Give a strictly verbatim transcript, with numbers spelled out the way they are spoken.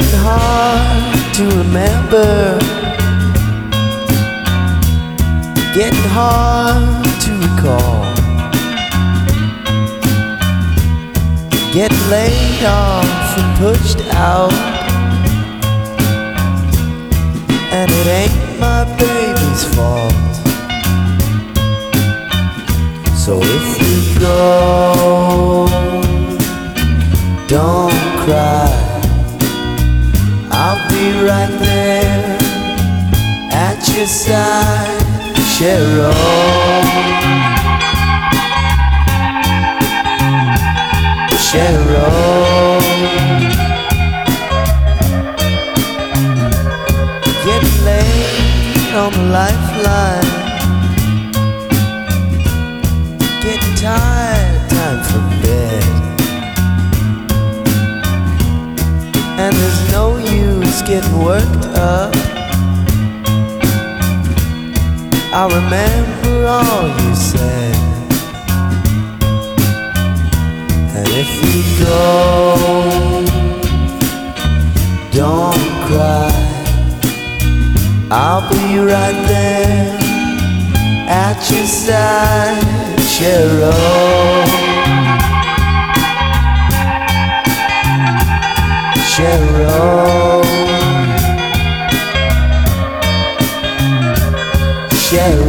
Getting hard to remember, getting hard to recall, getting laid off and pushed out, and it ain't my baby's fault. So if you go, don't cry, I'll be right there at your side, Cheryl. Cheryl. Getting laid on the lifeline, getting tired, time for bed, and there's no use getting worked up. I remember all you said, and if you go, don't cry, I'll be right there at your side, Cheryl. Cheryl. Cheryl.